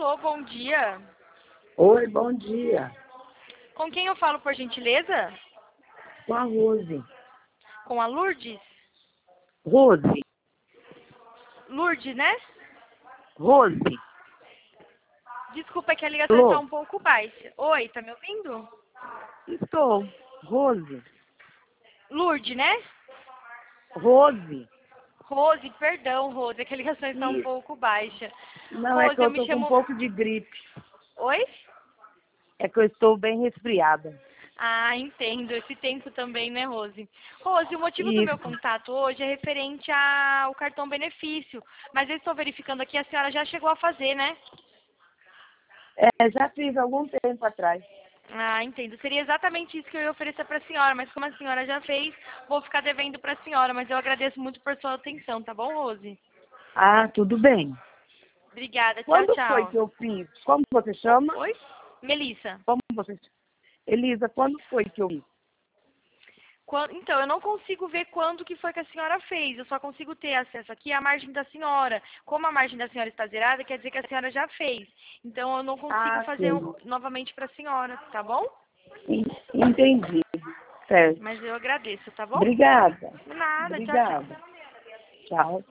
Alô, bom dia. Oi, bom dia. Com quem eu falo, por gentileza? Com a Rose. Com a Lourdes? Rose. Lourdes, né? Rose. Desculpa, é que a ligação está Alô? um pouco baixa. Oi, tá me ouvindo? Estou. Rose. Lourdes, né? Rose. Rose, perdão, Rose, é que a ligação está um Isso. pouco baixa. Não, é Rose, que eu eu me tô com um chamo... pouco de gripe. Oi? É que eu estou bem resfriada. Ah, entendo. Esse tempo também, né, Rose? Rose, o motivo do meu Isso. contato hoje é referente ao cartão benefício. Mas eu estou verificando aqui, a senhora já chegou a fazer, né? Já fiz algum tempo atrás. Ah, entendo. Seria exatamente isso que eu ia oferecer para a senhora, mas como a senhora já fez, vou ficar devendo para a senhora. Mas eu agradeço muito por sua atenção, tá bom, Rose? Ah, tudo bem. Obrigada. Tchau, Quando foi tchau. que eu fiz? Como você chama? Oi? Melissa. Como você chama? Elisa, quando foi que eu fiz? Então, eu não consigo ver quando que foi que a senhora fez. Eu só consigo ter acesso aqui à margem da senhora. Como a margem da senhora está zerada, quer dizer que a senhora já fez. Então, eu não consigo Ah, fazer sim. novamente para a senhora, tá bom? Entendi. Certo. Mas eu agradeço, tá bom? Obrigada. Nada. Tchau, tchau. Obrigada. Tchau.